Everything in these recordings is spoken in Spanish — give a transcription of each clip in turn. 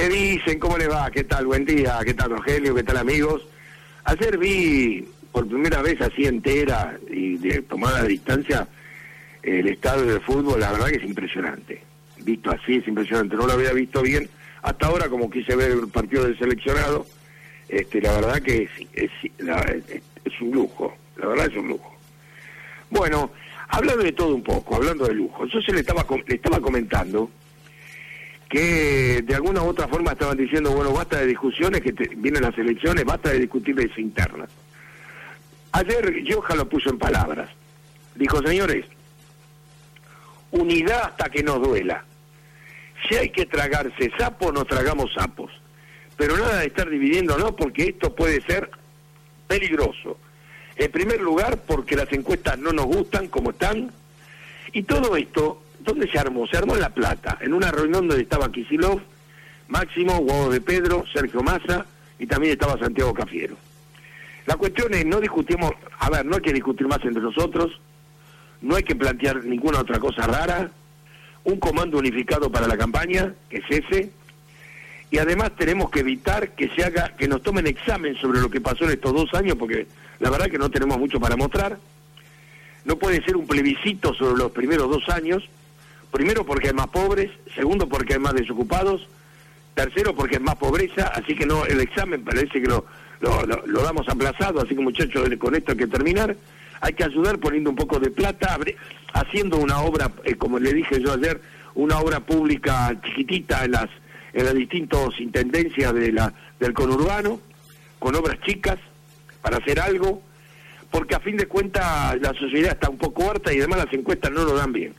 ¿Qué dicen? ¿Cómo les va? ¿Qué tal? Buen día. ¿Qué tal, Rogelio? ¿Qué tal, amigos? Ayer vi por primera vez así entera y de tomada de distancia el estadio de fútbol. La verdad que es impresionante. Visto así es impresionante. No lo había visto bien hasta ahora, como quise ver el partido del seleccionado. La verdad que es un lujo. La verdad es un lujo. Bueno, hablando de todo un poco, hablando de lujo. Yo le estaba comentando que de alguna u otra forma estaban diciendo, bueno, basta de discusiones, que vienen las elecciones, basta de discutirles internas. Ayer Gioja lo puso en palabras. Dijo, señores, unidad hasta que nos duela. Si hay que tragarse sapos, nos tragamos sapos. Pero nada de estar dividiéndonos, porque esto puede ser peligroso. En primer lugar, porque las encuestas no nos gustan como están. Y todo esto, ¿dónde se armó? Se armó en La Plata, en una reunión donde estaba Kicillof, Máximo, Guado de Pedro, Sergio Massa y también estaba Santiago Cafiero. La cuestión es, no discutimos, no hay que discutir más entre nosotros, no hay que plantear ninguna otra cosa rara, un comando unificado para la campaña, que es ese, y además tenemos que evitar que nos tomen examen sobre lo que pasó en estos 2 años, porque la verdad que no tenemos mucho para mostrar. No puede ser un plebiscito sobre los primeros 2 años, primero porque hay más pobres, segundo porque hay más desocupados, tercero porque hay más pobreza, así que no, el examen parece que lo damos aplazado, así que muchachos, con esto hay que terminar. Hay que ayudar poniendo un poco de plata, haciendo una obra, como le dije yo ayer, una obra pública chiquitita en las distintas intendencias del conurbano, con obras chicas, para hacer algo, porque a fin de cuentas la sociedad está un poco harta y además las encuestas no lo dan bien.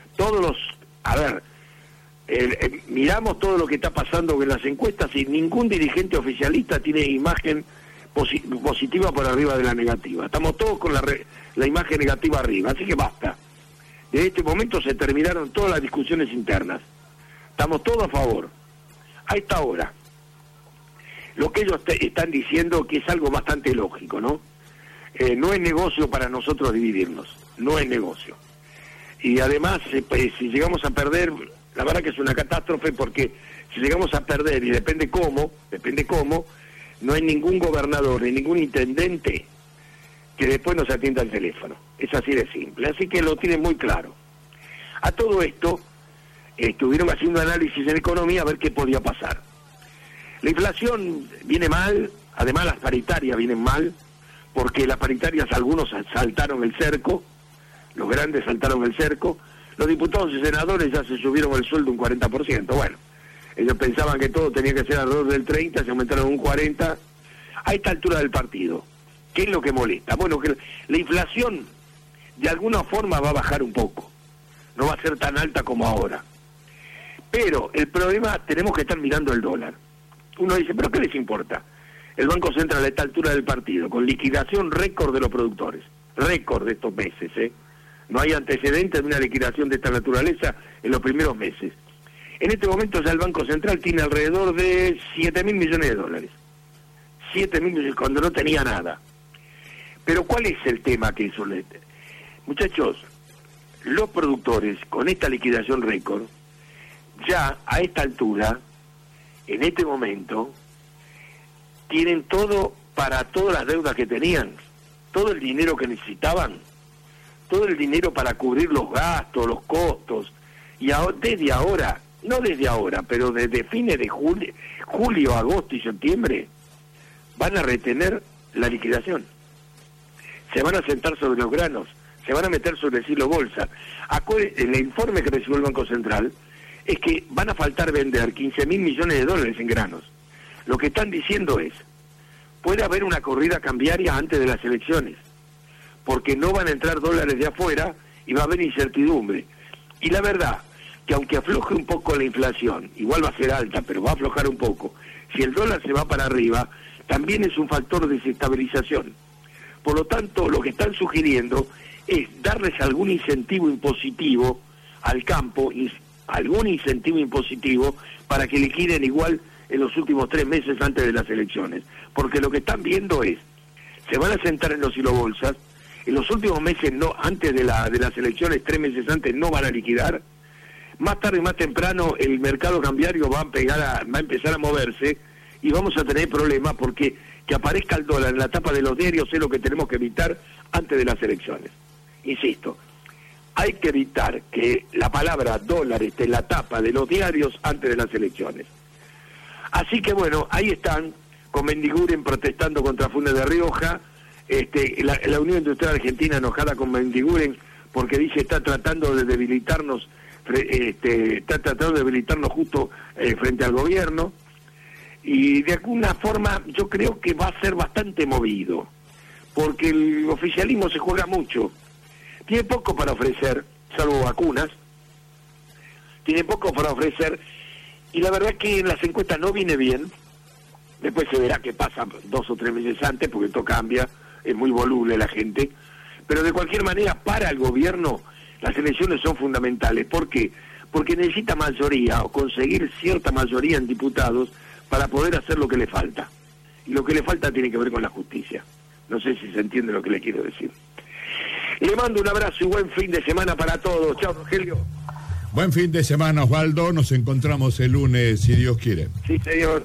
Miramos todo lo que está pasando en las encuestas y ningún dirigente oficialista tiene imagen positiva por arriba de la negativa. Estamos todos con la imagen negativa arriba, así que basta. Desde este momento se terminaron todas las discusiones internas. Estamos todos a favor. A esta hora, lo que ellos están diciendo que es algo bastante lógico, ¿no? No es negocio para nosotros dividirnos, no es negocio. Y además, si llegamos a perder, la verdad que es una catástrofe, porque si llegamos a perder, y depende cómo, no hay ningún gobernador ni ningún intendente que después nos atienda el teléfono. Es así de simple, así que lo tienen muy claro. A todo esto, estuvieron haciendo análisis en economía a ver qué podía pasar. La inflación viene mal, además las paritarias vienen mal, porque las paritarias algunos saltaron el cerco, los grandes saltaron el cerco, los diputados y senadores ya se subieron el sueldo un 40%, bueno, ellos pensaban que todo tenía que ser alrededor del 30%, se aumentaron un 40%, a esta altura del partido. ¿Qué es lo que molesta? Bueno, que la inflación de alguna forma va a bajar un poco, no va a ser tan alta como ahora. Pero el problema, tenemos que estar mirando el dólar. Uno dice, ¿pero qué les importa? El Banco Central a esta altura del partido, con liquidación récord de los productores, récord de estos meses, no hay antecedentes de una liquidación de esta naturaleza en los primeros meses. En este momento ya el Banco Central tiene alrededor de 7.000 millones de dólares. 7.000 millones, cuando no tenía nada. Pero ¿cuál es el tema que eso le... Muchachos, los productores, con esta liquidación récord, ya a esta altura, en este momento, tienen todo para todas las deudas que tenían, todo el dinero que necesitaban, todo el dinero para cubrir los gastos, los costos, y desde ahora, no desde ahora, pero desde fines de julio, agosto y septiembre, van a retener la liquidación. Se van a sentar sobre los granos, se van a meter sobre el silo bolsa. El informe que recibió el Banco Central es que van a faltar vender 15.000 millones de dólares en granos. Lo que están diciendo es, puede haber una corrida cambiaria antes de las elecciones, porque no van a entrar dólares de afuera y va a haber incertidumbre. Y la verdad, que aunque afloje un poco la inflación, igual va a ser alta, pero va a aflojar un poco, si el dólar se va para arriba, también es un factor de desestabilización. Por lo tanto, lo que están sugiriendo es darles algún incentivo impositivo al campo, algún incentivo impositivo para que liquiden igual en los últimos 3 meses antes de las elecciones. Porque lo que están viendo es, se van a sentar en los silobolsas, en los últimos meses, no, antes de las elecciones, 3 meses antes, no van a liquidar, más tarde y más temprano el mercado cambiario va a empezar a moverse y vamos a tener problemas porque que aparezca el dólar en la tapa de los diarios es lo que tenemos que evitar antes de las elecciones. Insisto, hay que evitar que la palabra dólar esté en la tapa de los diarios antes de las elecciones. Así que bueno, ahí están, con Mendiguren protestando contra Funes de Rioja, la Unión Industrial Argentina enojada con Mendiguren porque dice está tratando de debilitarnos, justo frente al gobierno, y de alguna forma yo creo que va a ser bastante movido, porque el oficialismo se juega mucho, tiene poco para ofrecer, salvo vacunas, tiene poco para ofrecer, y la verdad es que en las encuestas no viene bien. Después se verá qué pasa 2 o 3 meses antes, porque esto cambia, es muy voluble la gente, pero de cualquier manera para el gobierno las elecciones son fundamentales. ¿Por qué? Porque necesita mayoría o conseguir cierta mayoría en diputados para poder hacer lo que le falta, y lo que le falta tiene que ver con la justicia. No sé si se entiende lo que le quiero decir. Le mando un abrazo y buen fin de semana para todos. Chao, Rogelio. Buen fin de semana, Osvaldo. Nos encontramos el lunes, si Dios quiere. Sí, señor.